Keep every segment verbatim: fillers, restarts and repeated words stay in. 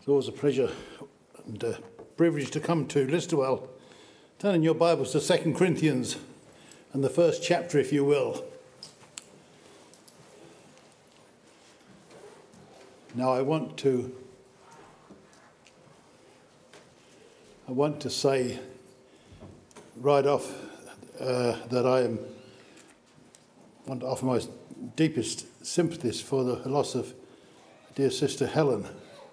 It's always a pleasure and a privilege to come to Listowel. Turn in your Bibles to Second Corinthians and the first chapter, if you will. Now I want to I want to say right off uh, that I am want to offer my deepest sympathies for the loss of dear sister Helen.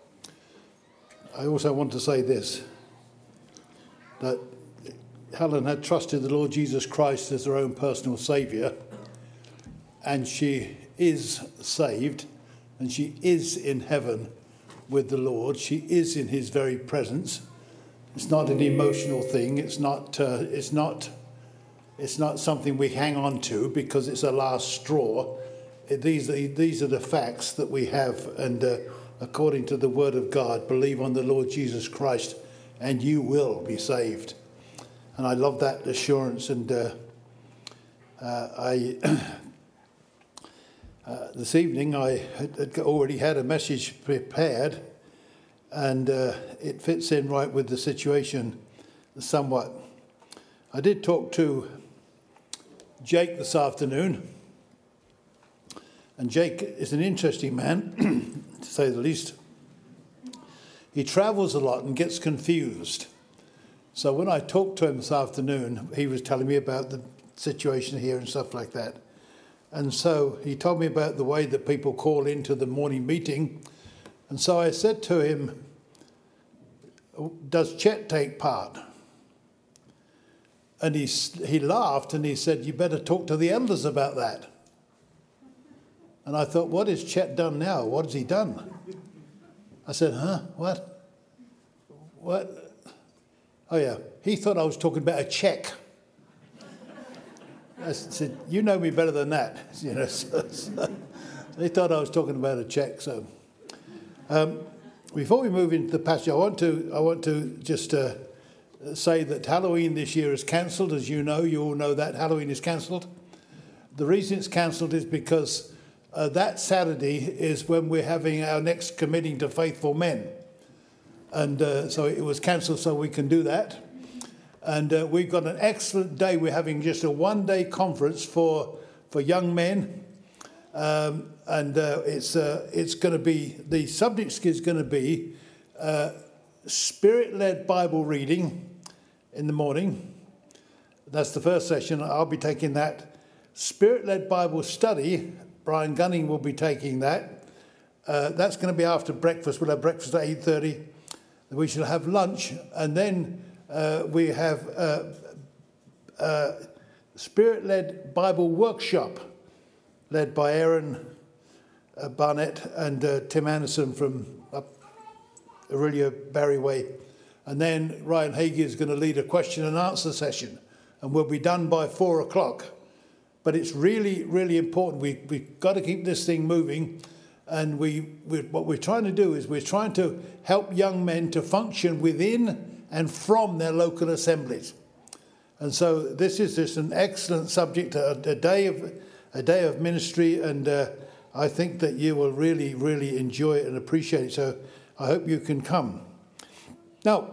I also want to say this, that Helen had trusted the Lord Jesus Christ as her own personal saviour, and she is saved, and she is in heaven with the Lord. She is in his very presence. It's not an emotional thing. It's not uh, it's not it's not something we hang on to because it's a last straw. It, these are these are the facts that we have, and uh, according to the word of God, believe on the Lord Jesus Christ and you will be saved. And I love that assurance. And uh, uh, I uh, this evening I had already had a message prepared, and uh, it fits in right with the situation somewhat. I did talk to Jake this afternoon, and Jake is an interesting man, to say the least. He travels a lot and gets confused. So when I talked to him this afternoon, he was telling me about the situation here and stuff like that. And so he told me about the way that people call into the morning meeting. And so I said to him, does Chet take part? And he, he laughed and he said, you better talk to the elders about that. And I thought, what has Chet done now? What has he done? I said, huh? What? What? Oh, yeah. He thought I was talking about a check. I said, you know me better than that. You know, so, so they thought I was talking about a check. So um, before we move into the passage, I want to I want to just uh, say that Halloween this year is cancelled. As you know, you all know that Halloween is cancelled. The reason it's cancelled is because Uh, that Saturday is when we're having our next committing to faithful men. And uh, so it was cancelled so we can do that. And uh, we've got an excellent day. We're having just a one-day conference for for young men. Um, and uh, it's uh, it's going to be, the subject is going to be uh, Spirit-led Bible reading in the morning. That's the first session. I'll be taking that. Spirit-led Bible study, Brian Gunning will be taking that. Uh, that's going to be after breakfast. We'll have breakfast at eight thirty. We shall have lunch. And then uh, we have uh, uh, Spirit-led Bible workshop led by Aaron uh, Barnett and uh, Tim Anderson from up Aurelio Barry Way. And then Ryan Hagee is going to lead a question and answer session. And we'll be done by four o'clock. But it's really, really important. We, we've got to keep this thing moving. And we, we, what we're trying to do is we're trying to help young men to function within and from their local assemblies. And so this is just an excellent subject, a, a day of a day of ministry. And uh, I think that you will really, really enjoy it and appreciate it. So I hope you can come. Now,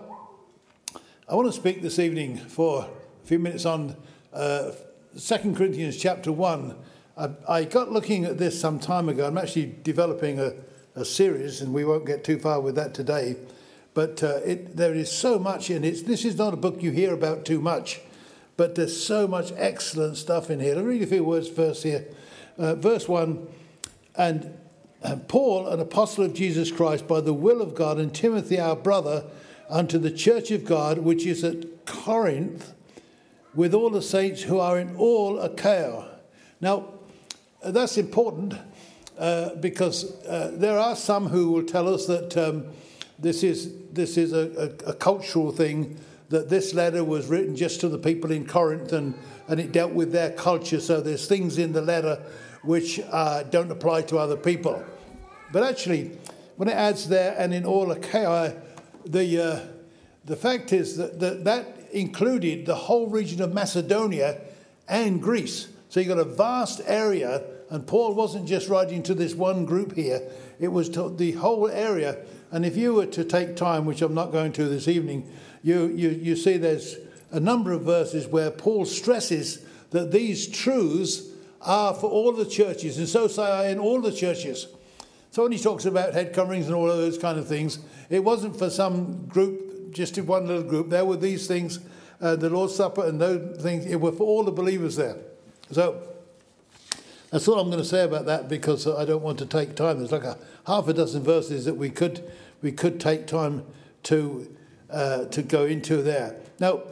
I want to speak this evening for a few minutes on Uh, Second Corinthians chapter one. I, I got looking at this some time ago. I'm actually developing a, a series, and we won't get too far with that today. But uh, it, there is so much in it. This is not a book you hear about too much, but there's so much excellent stuff in here. I'll read a few words first here. Uh, verse one, and uh, Paul, an apostle of Jesus Christ, by the will of God, and Timothy, our brother, unto the church of God, which is at Corinth, with all the saints who are in all Achaia. Now, that's important uh, because uh, there are some who will tell us that um, this is this is a, a, a cultural thing, that this letter was written just to the people in Corinth and, and it dealt with their culture, so there's things in the letter which uh, don't apply to other people. But actually, when it adds there, and in all Achaia, the, uh, the fact is that, that that included the whole region of Macedonia and Greece. So you've got a vast area, and Paul wasn't just writing to this one group here. It was to the whole area And if you were to take time, which I'm not going to this evening, you, you, you see there's a number of verses where Paul stresses that these truths are for all the churches, and so say I in all the churches. So when he talks about head coverings and all of those kind of things, it wasn't for some group, just in one little group. There were these things, uh, the Lord's Supper and those things, it were for all the believers there. So that's all I'm going to say about that, because I don't want to take time. There's like a half a dozen verses that we could we could take time to uh, to go into there. Now,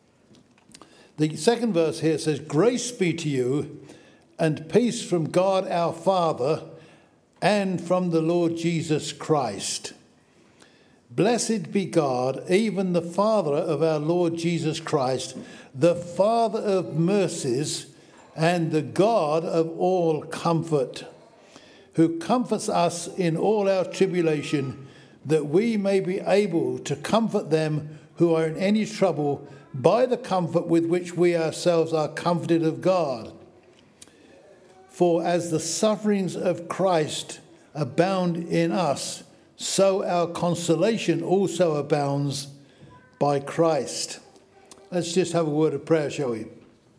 the second verse here says, "Grace be to you and peace from God our Father and from the Lord Jesus Christ. Blessed be God, even the Father of our Lord Jesus Christ, the Father of mercies and the God of all comfort, who comforts us in all our tribulation, that we may be able to comfort them who are in any trouble by the comfort with which we ourselves are comforted of God. For as the sufferings of Christ abound in us, so our consolation also abounds by Christ." Let's just have a word of prayer, shall we?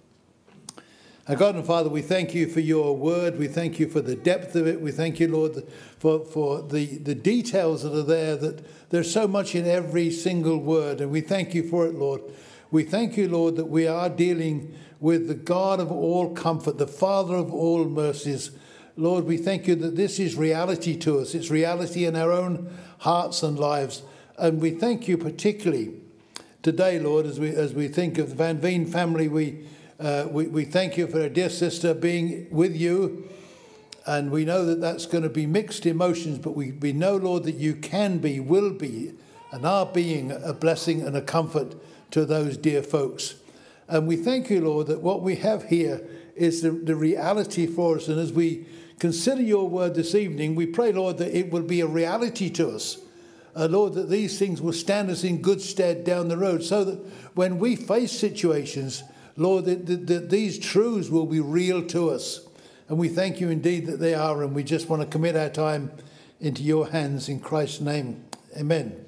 Our God and Father, we thank you for your word. We thank you for the depth of it. We thank you, Lord, for, for the, the details that are there, that there's so much in every single word. And we thank you for it, Lord. We thank you, Lord, that we are dealing with the God of all comfort, the Father of all mercies. Lord, we thank you that this is reality to us. It's reality in our own hearts and lives. And we thank you particularly today, Lord, as we as we think of the Van Veen family, we, uh, we, we thank you for our dear sister being with you. And we know that that's going to be mixed emotions, but we, we know, Lord, that you can be, will be, and are being a blessing and a comfort to those dear folks. And we thank you, Lord, that what we have here is the, the reality for us. And as we consider your word this evening, we pray, Lord, that it will be a reality to us. Uh, Lord, that these things will stand us in good stead down the road, so that when we face situations, Lord, that, that, that these truths will be real to us. And we thank you indeed that they are, and we just want to commit our time into your hands in Christ's name. Amen.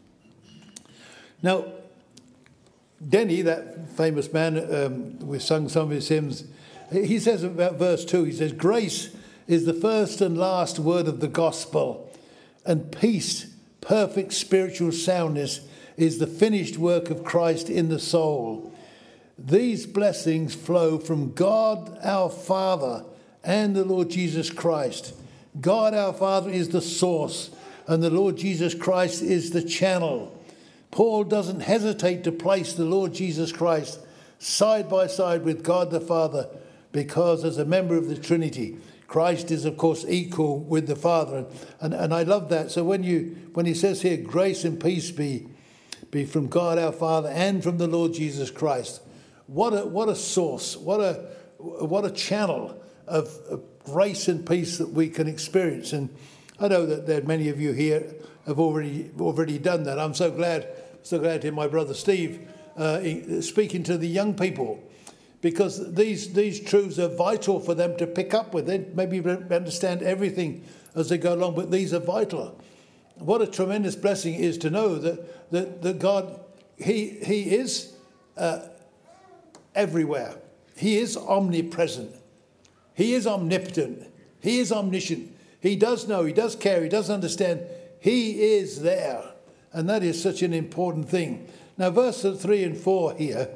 Now, Denny, that famous man, um, we've sung some of his hymns, he says about verse two, he says, "Grace is the first and last word of the gospel, and peace, perfect spiritual soundness, is the finished work of Christ in the soul. These blessings flow from God our Father and the Lord Jesus Christ. God our Father is the source, and the Lord Jesus Christ is the channel." Paul doesn't hesitate to place the Lord Jesus Christ side by side with God the Father, because as a member of the Trinity, Christ is, of course, equal with the Father. And, and, and I love that. So when you when he says here, "Grace and peace be, be from God our Father and from the Lord Jesus Christ," what a what a source, what a what a channel of, of grace and peace that we can experience. And I know that there are many of you here have already already done that. I'm so glad, so glad to hear my brother Steve uh, speaking to the young people, because these these truths are vital for them to pick up with. They maybe don't understand everything as they go along, but these are vital. What a tremendous blessing it is to know that that, that God, he he is uh, everywhere. He is omnipresent. He is omnipotent. He is omniscient. He does know. He does care. He does understand. He is there. And that is such an important thing. Now, verses three and four here.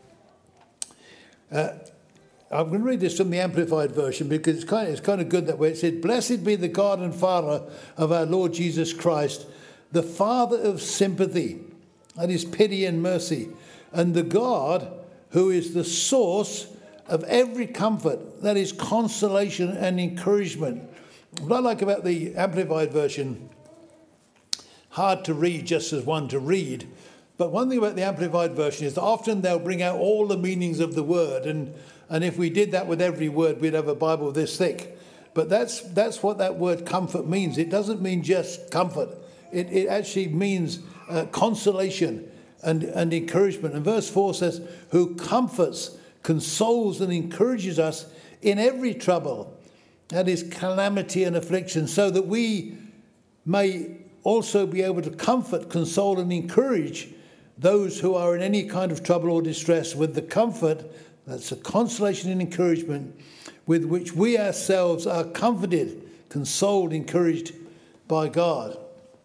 Uh, I'm going to read this from the Amplified Version, because it's kind of, it's kind of good that way. It said, "Blessed be the God and Father of our Lord Jesus Christ, the Father of sympathy, that is pity and mercy, and the God who is the source of every comfort, that is consolation and encouragement." What I like about the Amplified Version, hard to read just as one to read, but one thing about the Amplified Version is that often they'll bring out all the meanings of the word, and, and if we did that with every word, we'd have a Bible this thick. But that's that's what that word comfort means. It doesn't mean just comfort. It, it actually means uh, consolation and, and encouragement. And verse four says, "Who comforts, consoles and encourages us in every trouble," that is calamity and affliction, "so that we may also be able to comfort, console, and encourage those who are in any kind of trouble or distress with the comfort, that's a consolation and encouragement, with which we ourselves are comforted, consoled, encouraged by God.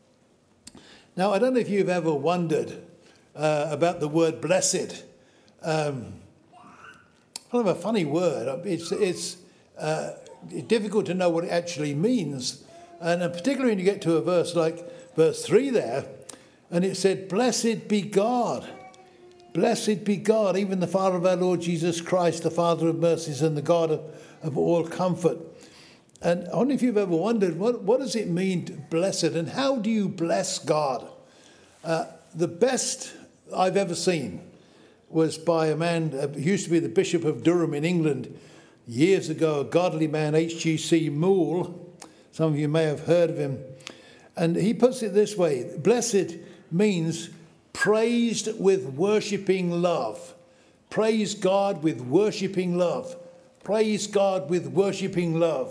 Now, I don't know if you've ever wondered uh, about the word blessed. Um, kind of a funny word. It's, it's uh, difficult to know what it actually means. And particularly when you get to a verse like verse three there, and it said, "Blessed be God. Blessed be God, even the Father of our Lord Jesus Christ, the Father of mercies and the God of, of all comfort." And I wonder if you've ever wondered, what, what does it mean to blessed, and how do you bless God? Uh, the best I've ever seen was by a man who used to be the Bishop of Durham in England years ago, a godly man, H G C Moule. Some of you may have heard of him. And he puts it this way: blessed means praised with worshipping love. Praise God with worshipping love. Praise God with worshipping love.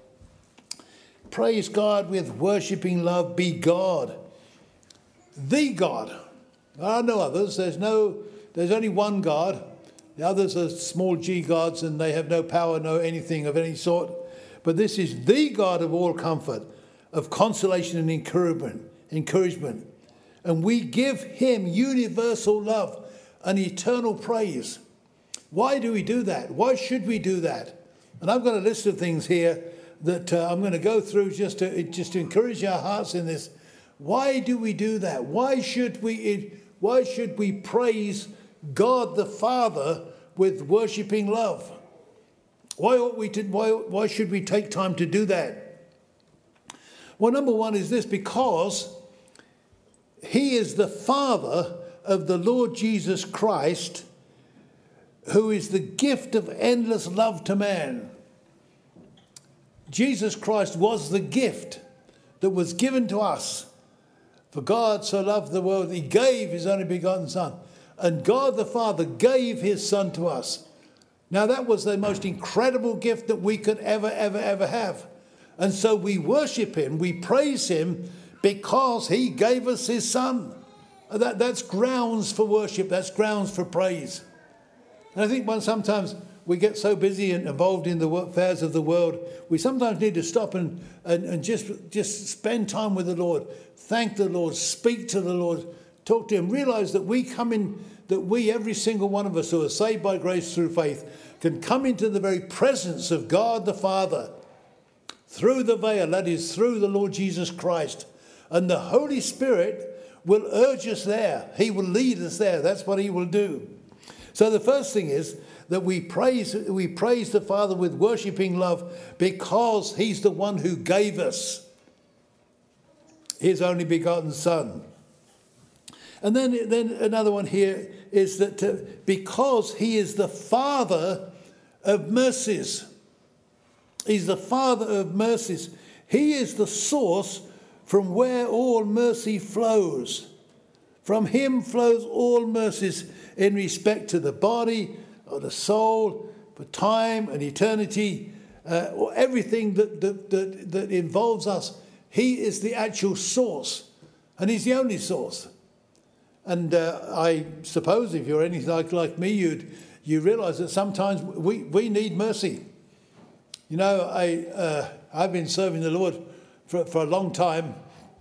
Praise God with worshipping love. Be God. The God. There are no others. There's no, there's only one God. The others are small g gods and they have no power, no anything of any sort. But this is the God of all comfort, of consolation and encouragement. encouragement. And we give him universal love and eternal praise. Why do we do that? Why should we do that? And I've got a list of things here that uh, I'm going to go through just to, just to encourage our hearts in this. Why do we do that? Why should we, why should we praise God the Father with worshipping love? Why ought we to, why, why should we take time to do that? Well, number one is this: because he is the Father of the Lord Jesus Christ, who is the gift of endless love to man. Jesus Christ was the gift that was given to us. For God so loved the world, he gave his only begotten Son. And God the Father gave his Son to us. Now that was the most incredible gift that we could ever, ever, ever have. And so we worship him, we praise him, because he gave us his Son. That, that's grounds for worship. That's grounds for praise. And I think when sometimes we get so busy and involved in the affairs of the world, we sometimes need to stop and, and, and just, just spend time with the Lord. Thank the Lord. Speak to the Lord. Talk to him. Realize that we come in, that we, every single one of us who are saved by grace through faith, can come into the very presence of God the Father through the veil, that is, through the Lord Jesus Christ. And the Holy Spirit will urge us there. He will lead us there. That's what he will do. So the first thing is that we praise, we praise the Father with worshipping love because he's the one who gave us his only begotten Son. And then, then another one here is that uh, because he is the Father of mercies. He's the Father of mercies. He is the source from where all mercy flows. From him flows all mercies in respect to the body or the soul, for time and eternity, uh, or everything that, that, that, that involves us. He is the actual source, and he's the only source. And uh, I suppose if you're anything like, like me, you'd you realise that sometimes we, we need mercy. You know, I, uh, I've been serving the Lord for, for a long time.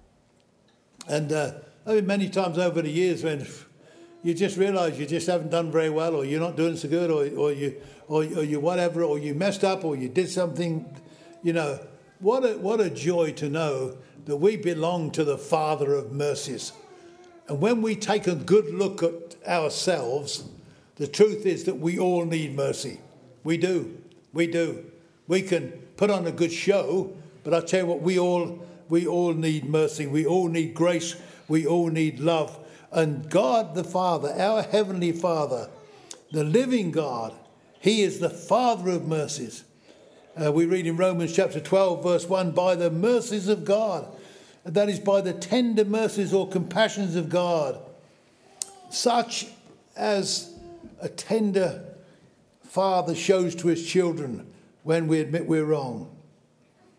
And uh, I've been many times over the years when you just realise you just haven't done very well, or you're not doing so good, or, or, you, or, or you whatever, or you messed up, or you did something, you know. What a, what a joy to know that we belong to the Father of mercies. And when we take a good look at ourselves, the truth is that we all need mercy. We do. We do. We can put on a good show, but I tell you what, we all we all need mercy. We all need grace. We all need love. And God the Father, our Heavenly Father, the living God, he is the Father of mercies. Uh, we read in Romans chapter twelve, verse one, by the mercies of God, and that is by the tender mercies or compassions of God, such as a tender father shows to his children when we admit we're wrong.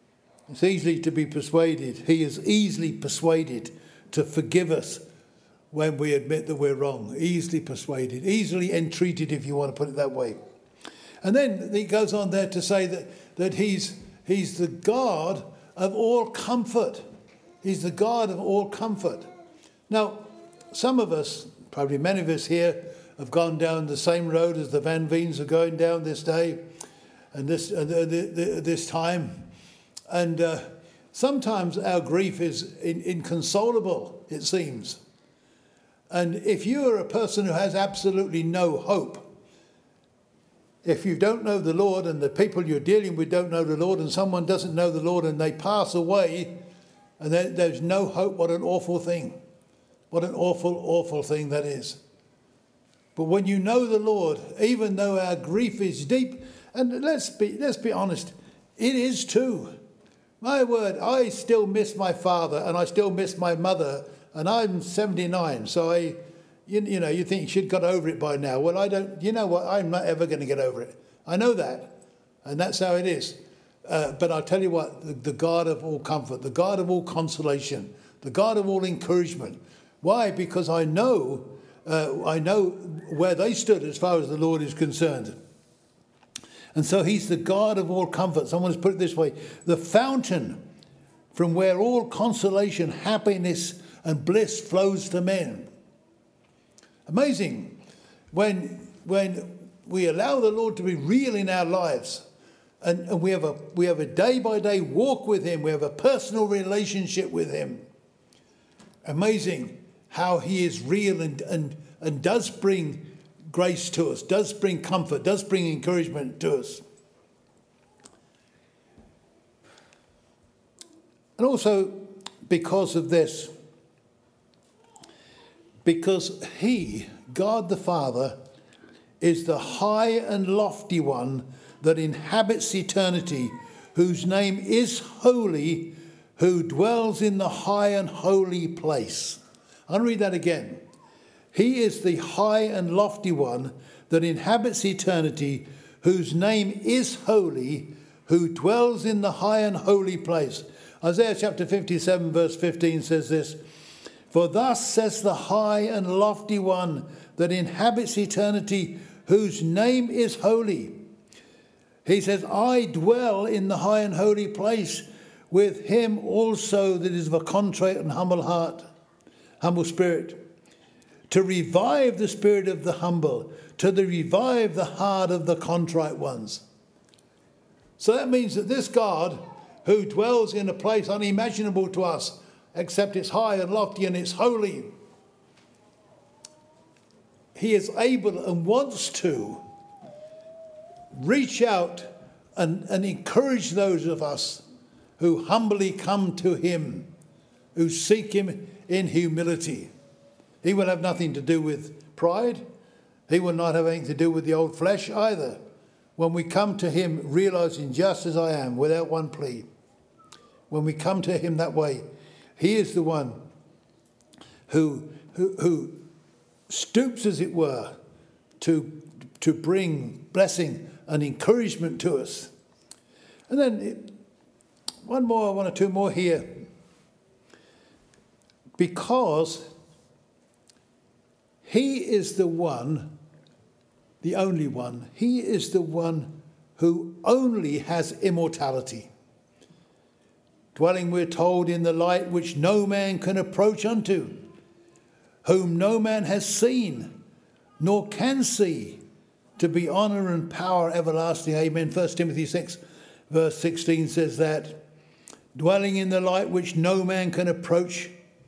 It's easily to be persuaded. He is easily persuaded to forgive us when we admit that we're wrong. Easily persuaded, easily entreated, if you want to put it that way. And then he goes on there to say that, that he's, he's the God of all comfort. He's the God of all comfort. Now, some of us, probably many of us here, have gone down the same road as the Van Veens are going down this day and this, uh, the, the, this time. And uh, sometimes our grief is in, inconsolable, it seems. And if you are a person who has absolutely no hope, if you don't know the Lord and the people you're dealing with don't know the Lord and someone doesn't know the Lord and they pass away and there, there's no hope, what an awful thing. What an awful, awful thing that is. But when you know the Lord, even though our grief is deep, and let's be, let's be honest, it is too. My word, I still miss my father and I still miss my mother, and I'm seventy-nine, so I, you, you know, you think you should have got over it by now. Well, I don't, you know what, I'm not ever going to get over it. I know that, and that's how it is. Uh, but I'll tell you what, the, the God of all comfort, the God of all consolation, the God of all encouragement. Why? Because I know, uh, I know where they stood as far as the Lord is concerned. And so he's the God of all comfort. Someone has put it this way: the fountain from where all consolation, happiness and bliss flows to men. Amazing. When, when we allow the Lord to be real in our lives and, and we have a we have a day-by-day walk with him, we have a personal relationship with him. Amazing how he is real and, and, and does bring grace to us, does bring comfort, does bring encouragement to us. And also because of this, because he, God the Father, is the high and lofty one that inhabits eternity, whose name is holy, who dwells in the high and holy place. I'll read that again. He is the high and lofty one that inhabits eternity, whose name is holy, who dwells in the high and holy place. Isaiah chapter fifty-seven verse fifteen says this: for thus says the high and lofty one that inhabits eternity, whose name is holy. He says, I dwell in the high and holy place with him also that is of a contrite and humble heart, humble spirit, to revive the spirit of the humble, to the revive the heart of the contrite ones. So that means that this God, who dwells in a place unimaginable to us, except it's high and lofty and it's holy, he is able and wants to reach out and, and encourage those of us who humbly come to him, who seek him in humility. He will have nothing to do with pride. He will not have anything to do with the old flesh either. When we come to him realizing just as I am, without one plea, when we come to him that way, he is the one who, who, who stoops, as it were, to, to bring blessing and encouragement to us. And then it, one more, one or two more here. Because he is the one, the only one, he is the one who only has immortality. Dwelling, we're told, in the light which no man can approach unto, whom no man has seen, nor can see, to be honour and power everlasting. Amen. First Timothy six, verse sixteen says that. Dwelling in the light which no man can approach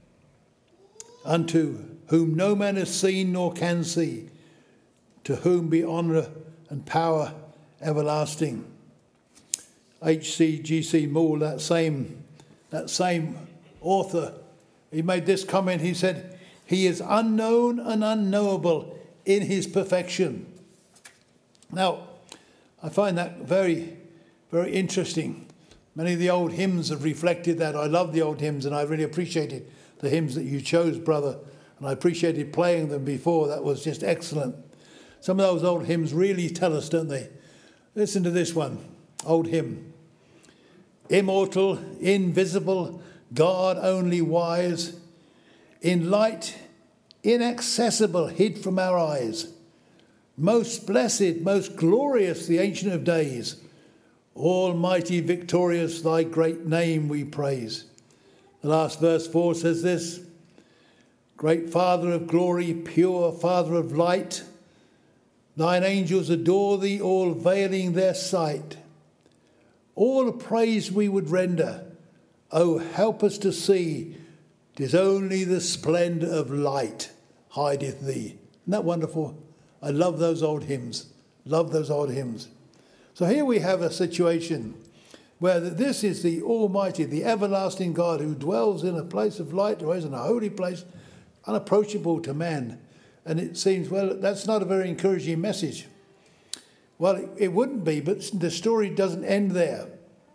unto, whom no man has seen nor can see, to whom be honour and power everlasting. H C G C Moore, that same, that same author, he made this comment. He said, he is unknown and unknowable in his perfection. Now, I find that very, very interesting. Many of the old hymns have reflected that. I love the old hymns, and I really appreciated the hymns that you chose, brother. And I appreciated playing them before. That was just excellent. Some of those old hymns really tell us, don't they? Listen to this one, old hymn. immortal, invisible, God only wise, in light, inaccessible, hid from our eyes. Most blessed, most glorious, the Ancient of Days, almighty, victorious, thy great name we praise. The last verse four says this: great Father of glory, pure Father of light, thine angels adore thee, all veiling their sight. All praise we would render, oh, help us to see, 'tis only the splendour of light hideth thee. Isn't that wonderful? I love those old hymns. Love those old hymns. So here we have a situation where this is the Almighty, the everlasting God who dwells in a place of light, or is in a holy place, unapproachable to man. And it seems, well, that's not a very encouraging message. Well, it, it wouldn't be, but the story doesn't end there.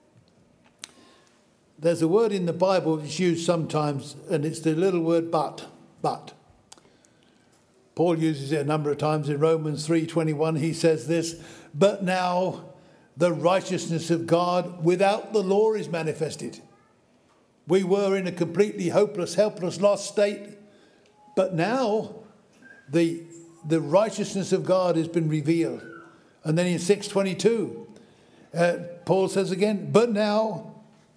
There's a word in the Bible that's used sometimes, and it's the little word but. But. Paul uses it a number of times in Romans three twenty-one. He says this: but now the righteousness of God without the law is manifested. We were in a completely hopeless, helpless, lost state, but now the, the righteousness of God has been revealed. And then in six twenty-two, uh, Paul says again, but now,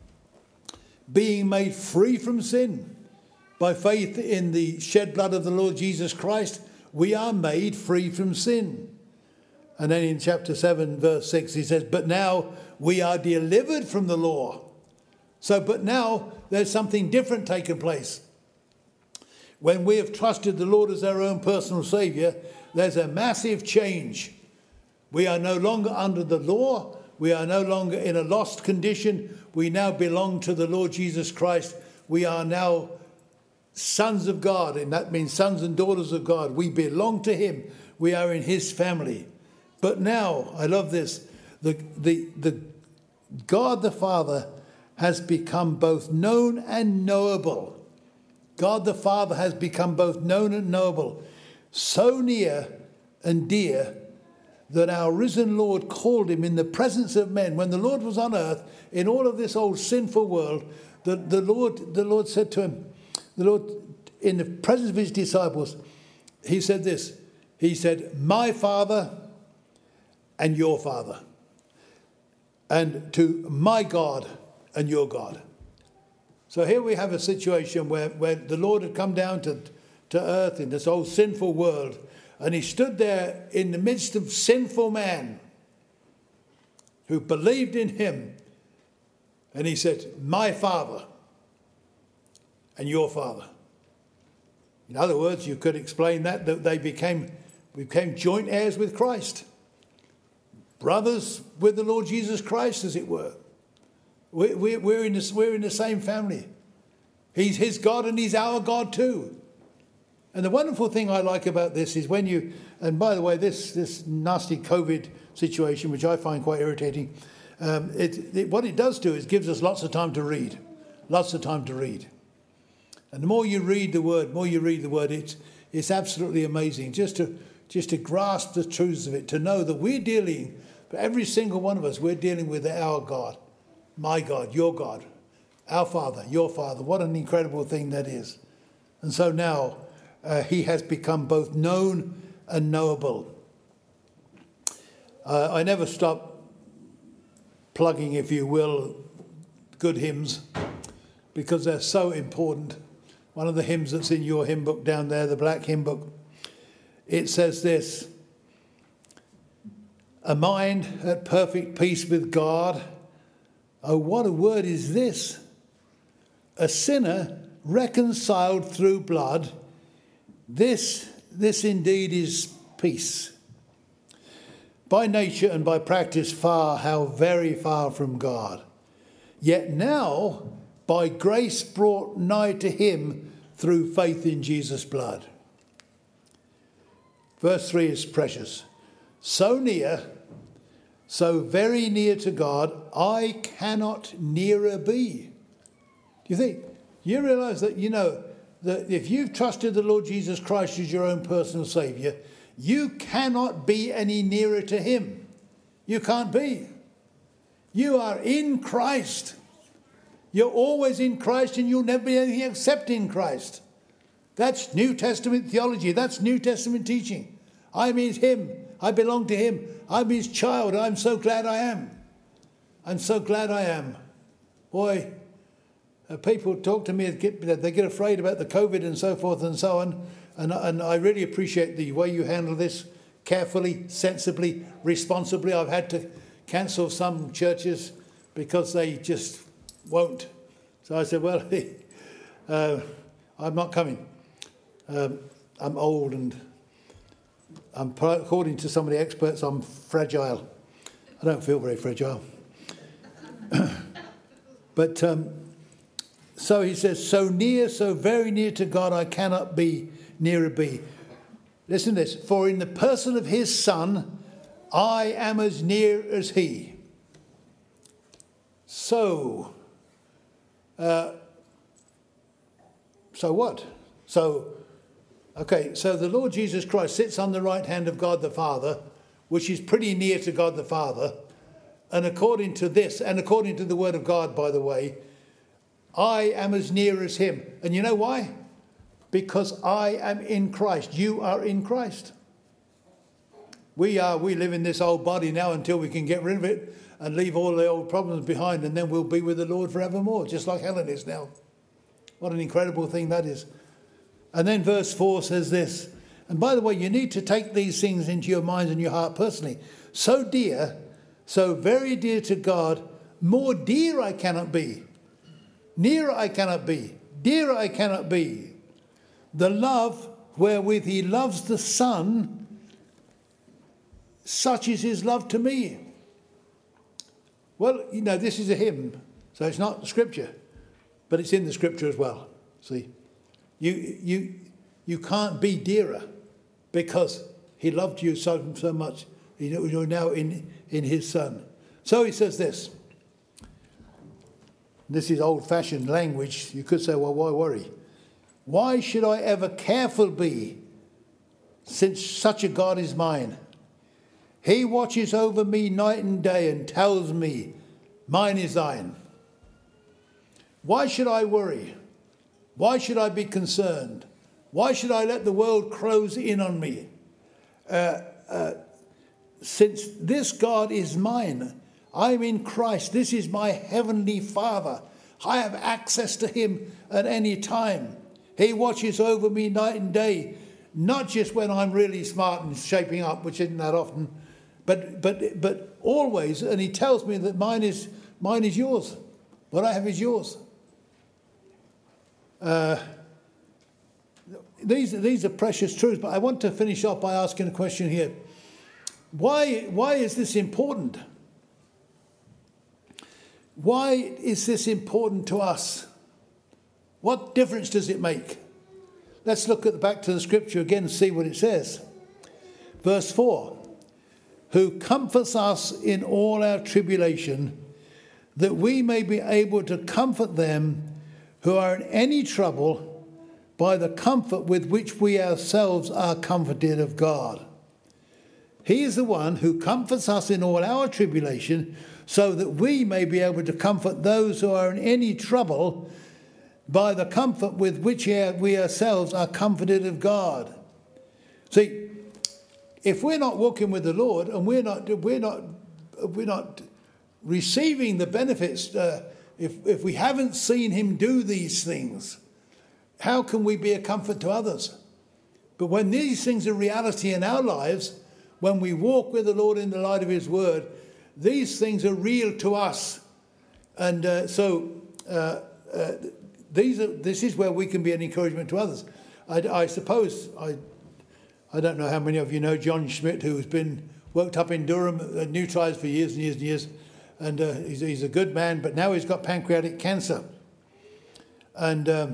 being made free from sin by faith in the shed blood of the Lord Jesus Christ, we are made free from sin. And then in chapter seven, verse six, he says, but now we are delivered from the law. So, but now there's something different taking place. When we have trusted the Lord as our own personal Saviour, there's a massive change. We are no longer under the law. We are no longer in a lost condition. We now belong to the Lord Jesus Christ. We are now sons of God, and that means sons and daughters of God. We belong to him. We are in his family. But now, I love this, the, the, the God the Father has become both known and knowable. God the Father has become both known and knowable, so near and dear that our risen Lord called him in the presence of men. When the Lord was on earth, in all of this old sinful world, the, the Lord the Lord said to him, the Lord, in the presence of his disciples, he said this, he said, my Father and your Father, and to my God and your God. So here we have a situation where, where the Lord had come down to, to earth in this old sinful world, and he stood there in the midst of sinful man who believed in him, and he said, my Father and your Father. In other words, you could explain that, that they became, became joint heirs with Christ. Brothers with the Lord Jesus Christ, as it were. We're, we're, we're, in this, we're in the same family. He's his God and he's our God too. And the wonderful thing I like about this is when you, and by the way, this, this nasty COVID situation, which I find quite irritating, um, it, it, what it does do is gives us lots of time to read. Lots of time to read. And the more you read the word, more you read the word, it's, it's absolutely amazing just to, just to grasp the truths of it, to know that we're dealing, for every single one of us, we're dealing with our God. My God, your God, our Father, your Father. What an incredible thing that is. And so now uh, he has become both known and knowable. Uh, I never stop plugging, if you will, good hymns, because they're so important. One of the hymns that's in your hymn book down there, the black hymn book, it says this: a mind at perfect peace with God. Oh, what a word is this? A sinner reconciled through blood. This, this indeed is peace. By nature and by practice far, how very far from God. Yet now, by grace brought nigh to him through faith in Jesus' blood. Verse three is precious. So near, so very near to God, I cannot nearer be. Do you think? You realise that, you know, that if you've trusted the Lord Jesus Christ as your own personal Saviour, you cannot be any nearer to him. You can't be. You are in Christ. You're always in Christ and you'll never be anything except in Christ. That's New Testament theology. That's New Testament teaching. I'm in him. I belong to him. I'm his child. I'm so glad I am. I'm so glad I am. Boy, uh, people talk to me, get, they get afraid about the COVID and so forth and so on. And, and I really appreciate the way you handle this carefully, sensibly, responsibly. I've had to cancel some churches because they just won't. So I said, well, uh, I'm not coming. Um, I'm old and I'm, according to some of the experts, I'm fragile. I don't feel very fragile. But um, so he says, so near, so very near to God, I cannot be nearer be. Listen to this. For in the person of his Son, I am as near as he. So, uh, so what? So, okay, so the Lord Jesus Christ sits on the right hand of God the Father, which is pretty near to God the Father. And according to this, and according to the word of God, by the way, I am as near as him. And you know why? Because I am in Christ. You are in Christ. We are, we live in this old body now until we can get rid of it and leave all the old problems behind, and then we'll be with the Lord forevermore, just like Helen is now. What an incredible thing that is. And then verse four says this, and by the way, you need to take these things into your minds and your heart personally. So dear, so very dear to God, more dear I cannot be. Nearer I cannot be. Dearer I cannot be. The love wherewith he loves the Son, such is his love to me. Well, you know, this is a hymn, so it's not scripture, but it's in the scripture as well. See, you you you can't be dearer because he loved you so so much. You know, you're now in in his Son. So he says this. This is old-fashioned language. You could say, well, why worry? Why should I ever careful be, since such a God is mine? He watches over me night and day and tells me, mine is thine. Why should I worry? Why should I be concerned? Why should I let the world close in on me? Uh, uh, since this God is mine, I'm in Christ. This is my heavenly Father. I have access to him at any time. He watches over me night and day, not just when I'm really smart and shaping up, which isn't that often, but but but always. And he tells me that mine is mine is yours. What I have is yours. Uh, these these are precious truths. But I want to finish off by asking a question here. Why why is this important? Why is this important to us? What difference does it make? Let's look at the back to the scripture again and see what it says. Verse four. Who comforts us in all our tribulation, that we may be able to comfort them who are in any trouble by the comfort with which we ourselves are comforted of God. He is the one who comforts us in all our tribulation, so that we may be able to comfort those who are in any trouble by the comfort with which we ourselves are comforted of God. See, if we're not walking with the Lord and we're not we're not we're not receiving the benefits, uh, if if we haven't seen him do these things, how can we be a comfort to others? But when these things are reality in our lives, when we walk with the Lord in the light of his word, these things are real to us. And uh, so uh, uh, these are, this is where we can be an encouragement to others. I, I suppose, I I don't know how many of you know John Schmidt, who has been worked up in Durham at New Tribes for years and years and years. And uh, he's, he's a good man, but now he's got pancreatic cancer. And um,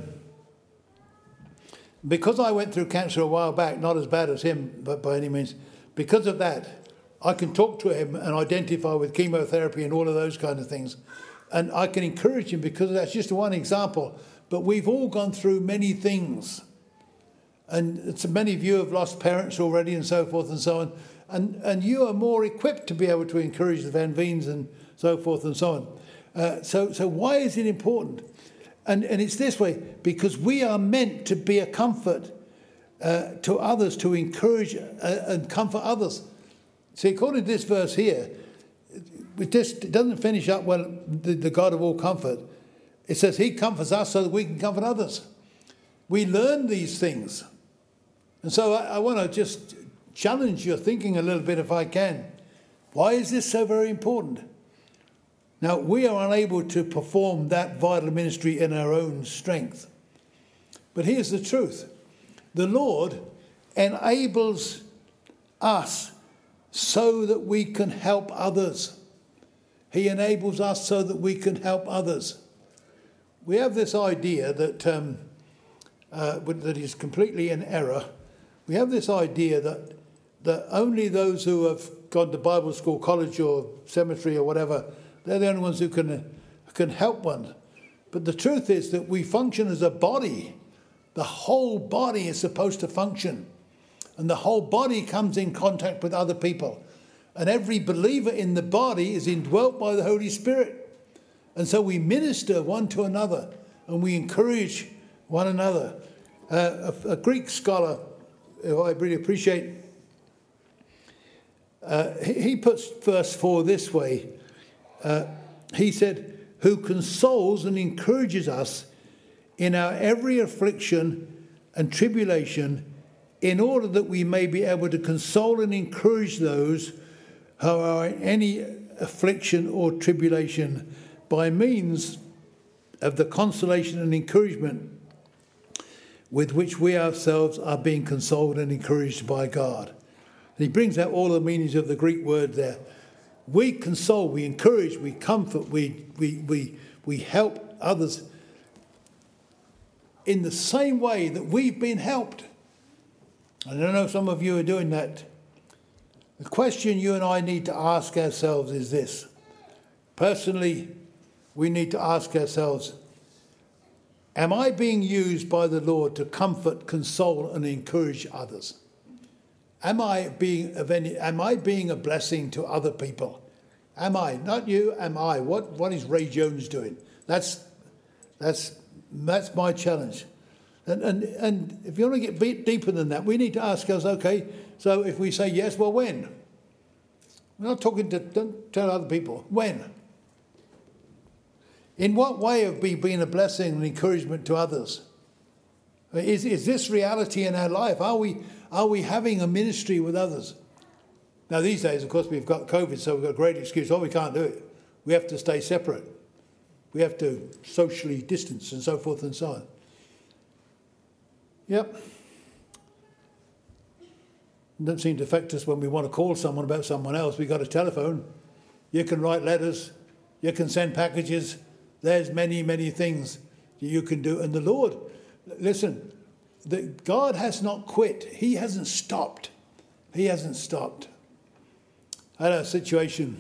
because I went through cancer a while back, not as bad as him, but by any means, because of that, I can talk to him and identify with chemotherapy and all of those kind of things. And I can encourage him because that's just one example. But we've all gone through many things. And it's, many of you have lost parents already and so forth and so on. And, and you are more equipped to be able to encourage the Van Veens and so forth and so on. Uh, so, so why is it important? And, and it's this way, because we are meant to be a comfort uh, to others, to encourage uh, and comfort others. See, according to this verse here, it just it doesn't finish up, well, the, the God of all comfort. It says he comforts us so that we can comfort others. We learn these things. And so I, I want to just challenge your thinking a little bit if I can. Why is this so very important? Now, we are unable to perform that vital ministry in our own strength. But here's the truth. The Lord enables us so that we can help others. He enables us so that we can help others. We have this idea that um, uh, that is completely in error. We have this idea that that only those who have gone to Bible school, college or seminary or whatever, they're the only ones who can, can help one. But the truth is that we function as a body. The whole body is supposed to function. And the whole body comes in contact with other people. And every believer in the body is indwelt by the Holy Spirit. And so we minister one to another and we encourage one another. Uh, a, a Greek scholar who I really appreciate, uh, he, he puts verse four this way. Uh, he said, who consoles and encourages us in our every affliction and tribulation, in order that we may be able to console and encourage those who are in any affliction or tribulation by means of the consolation and encouragement with which we ourselves are being consoled and encouraged by God. And he brings out all the meanings of the Greek word there. We console, we encourage, we comfort, we we we we help others in the same way that we've been helped. I don't know if some of you are doing that. The question you and I need to ask ourselves is this. Personally, we need to ask ourselves, am I being used by the Lord to comfort, console, and encourage others? Am I being of any? Am I being a blessing to other people? Am I? Not you. Am I? What What is Ray Jones doing? That's that's that's my challenge. And and and if you want to get deeper than that, we need to ask us. Okay, so if we say yes, well, when? We're not talking to don't tell other people when. In what way have we been a blessing and encouragement to others? Is is this reality in our life? Are we are we having a ministry with others? Now these days, of course, we've got COVID, so we've got a great excuse. Oh, we can't do it. We have to stay separate. We have to socially distance and so forth and so on. Yep. It doesn't seem to affect us when we want to call someone about someone else. We've got a telephone. You can write letters. You can send packages. There's many, many things that you can do. And the Lord, listen, the, God has not quit. He hasn't stopped. He hasn't stopped. I had a situation,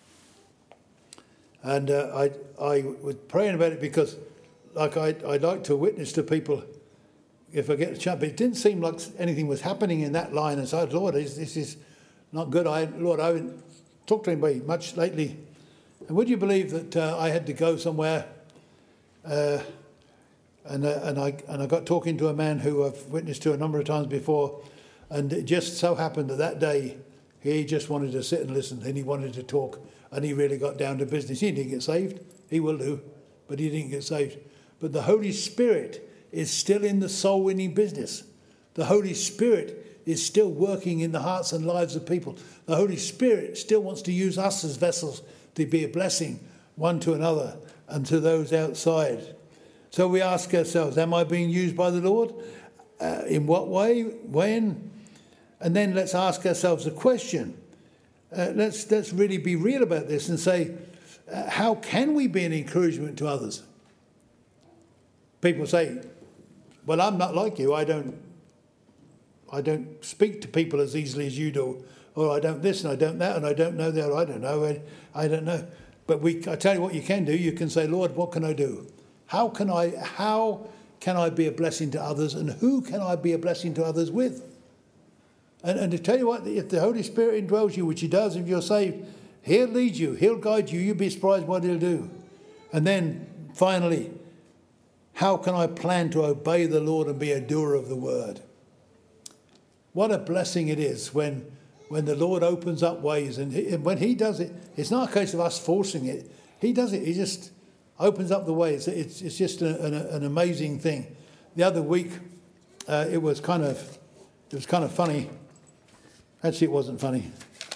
and uh, I I was praying about it because, like, I I'd like to witness to people if I get a chance. But it didn't seem like anything was happening in that line, and so I thought, Lord, this, this is not good. I Lord, I haven't talked to anybody much lately. And would you believe that uh, I had to go somewhere, uh, and uh, and I and I got talking to a man who I've witnessed to a number of times before, and it just so happened that that day he just wanted to sit and listen, and he wanted to talk, and he really got down to business. He didn't get saved. He will do, but he didn't get saved. But the Holy Spirit is still in the soul-winning business. The Holy Spirit is still working in the hearts and lives of people. The Holy Spirit still wants to use us as vessels to be a blessing one to another and to those outside. So we ask ourselves, am I being used by the Lord? Uh, in what way? When? And then let's ask ourselves a question. Uh, let's, let's really be real about this and say, uh, how can we be an encouragement to others? People say, well, I'm not like you. I don't, I don't speak to people as easily as you do. Or I don't this and I don't that and I don't know that. Or I don't know. I, I don't know. But we, I tell you what you can do. You can say, Lord, what can I do? How can I, how can I be a blessing to others? And who can I be a blessing to others with? And, and to tell you what, if the Holy Spirit indwells you, which he does if you're saved, he'll lead you. He'll guide you. You'll be surprised what he'll do. And then finally, how can I plan to obey the Lord and be a doer of the word? What a blessing it is when, when the Lord opens up ways, and, he, and when he does it, it's not a case of us forcing it. He does it. He just opens up the ways. It's, it's just a, an, an amazing thing. The other week, uh, it was kind of it was kind of funny. Actually, it wasn't funny.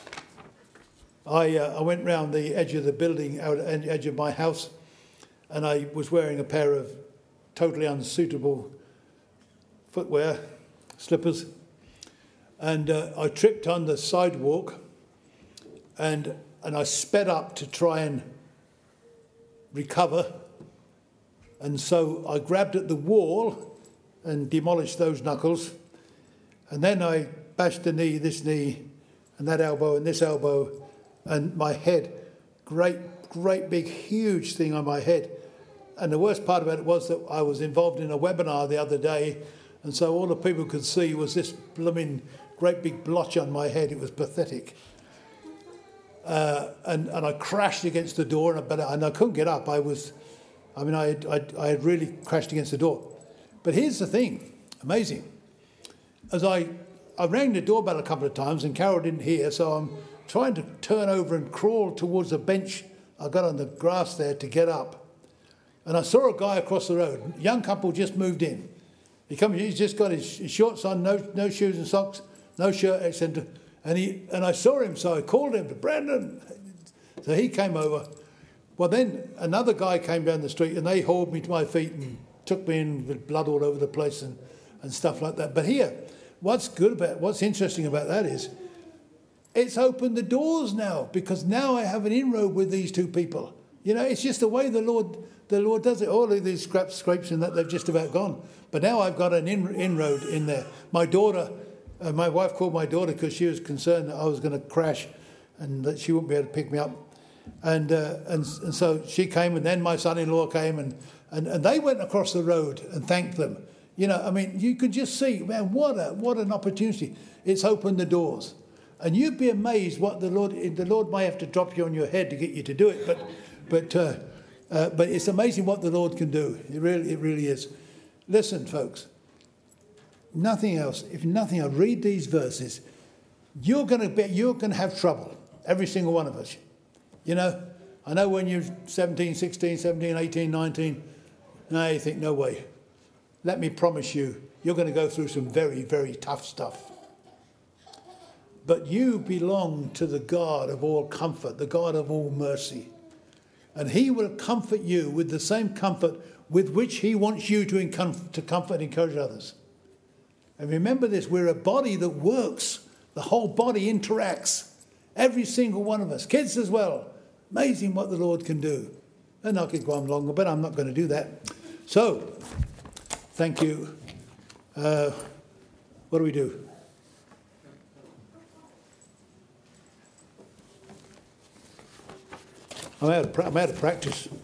I uh, I went round the edge of the building, out at the edge of my house, and I was wearing a pair of totally unsuitable footwear, slippers, and uh, I tripped on the sidewalk, and and I sped up to try and recover, and so I grabbed at the wall and demolished those knuckles, and then I bashed the knee, this knee, and that elbow, and this elbow, and my head, great, great big, huge thing on my head. And the worst part about it was that I was involved in a webinar the other day, and so all the people could see was this blooming great big blotch on my head. It was pathetic. Uh, and, and I crashed against the door, and I, and I couldn't get up. I was, I mean, I had, I, I had really crashed against the door. But here's the thing, amazing. As I, I rang the doorbell a couple of times, and Carol didn't hear, so I'm trying to turn over and crawl towards a bench I got on the grass there to get up. And I saw a guy across the road, a young couple just moved in. He comes, he's just got his, his shorts on, no, no shoes and socks, no shirt, et cetera. And he and I saw him, so I called him to Brandon. So he came over. Well, then another guy came down the street, and they hauled me to my feet and took me in with blood all over the place and, and stuff like that. But here, what's good about, what's interesting about that is, it's opened the doors now, because now I have an inroad with these two people. You know, it's just the way the Lord the Lord does it. All of these scraps, scrapes and that, they've just about gone. But now I've got an in, inroad in there. My daughter, uh, my wife called my daughter because she was concerned that I was going to crash and that she wouldn't be able to pick me up. And uh, and, and so she came, and then my son-in-law came, and, and, and they went across the road and thanked them. You know, I mean, you could just see, man, what a what an opportunity. It's opened the doors. And you'd be amazed what the Lord, the Lord may have to drop you on your head to get you to do it, but but uh, uh, but it's amazing what the Lord can do. It really, it really is. Listen, folks, nothing else, if nothing else, read these verses. You're going to be, you're going to have trouble, every single one of us. You know, I know when you're seventeen, sixteen, seventeen, eighteen, nineteen, now you think, no way. Let me promise you, you're going to go through some very, very tough stuff. But you belong to the God of all comfort, the God of all mercy. And he will comfort you with the same comfort with which he wants you to, encom- to comfort and encourage others. And remember this, we're a body that works. The whole body interacts. Every single one of us, kids as well. Amazing what the Lord can do. And I could go on longer, but I'm not going to do that. So, thank you. Uh, what do we do? I'm out of, I'm out of practice.